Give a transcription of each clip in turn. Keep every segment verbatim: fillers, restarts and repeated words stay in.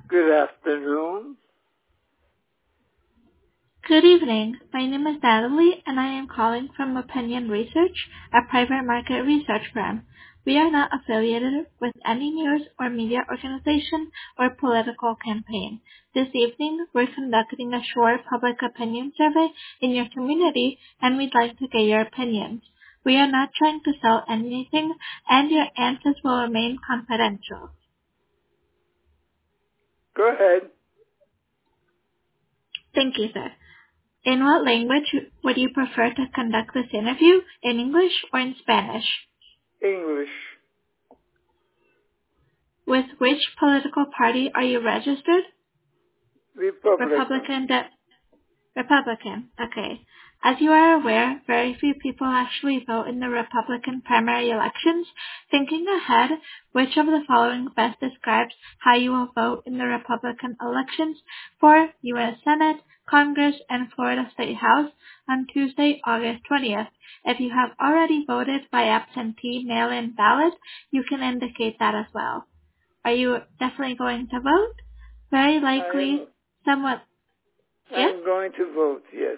Good afternoon. Good evening. My name is Natalie, and I am calling from Opinion Research, a private market research firm. We are not affiliated with any news or media organization or political campaign. This evening, we're conducting a short public opinion survey in your community, and we'd like to get your opinions. We are not trying to sell anything, and your answers will remain confidential. Go ahead. Thank you, sir. In what language would you prefer to conduct this interview, in English or in Spanish? English. With which political party are you registered? Republican. Republican. De- Republican. Okay. As you are aware, very few people actually vote in the Republican primary elections. Thinking ahead, which of the following best describes how you will vote in the Republican elections for U S Senate, Congress, and Florida State House on Tuesday, August twentieth? If you have already voted by absentee mail-in ballot, you can indicate that as well. Are you definitely going to vote? Very likely, I'm, somewhat. Yes? I'm going to vote, yes.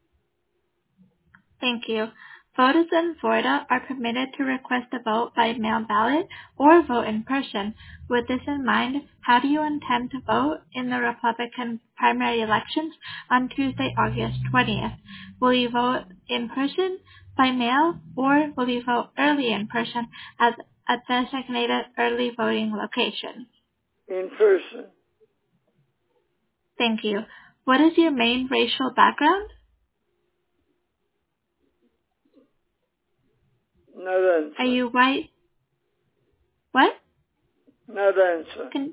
Thank you. Voters in Florida are permitted to request a vote by mail ballot or vote in person. With this in mind, how do you intend to vote in the Republican primary elections on Tuesday, August twentieth? Will you vote in person, by mail, or will you vote early in person at a designated early voting location? In person. Thank you. What is your main racial background? Not answer. Are you white? What? Not answer. Can...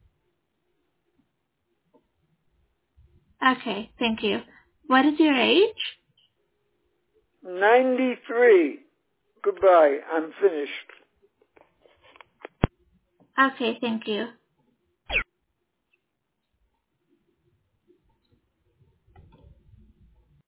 Okay, thank you. What is your age? ninety-three. Goodbye. I'm finished. Okay, thank you.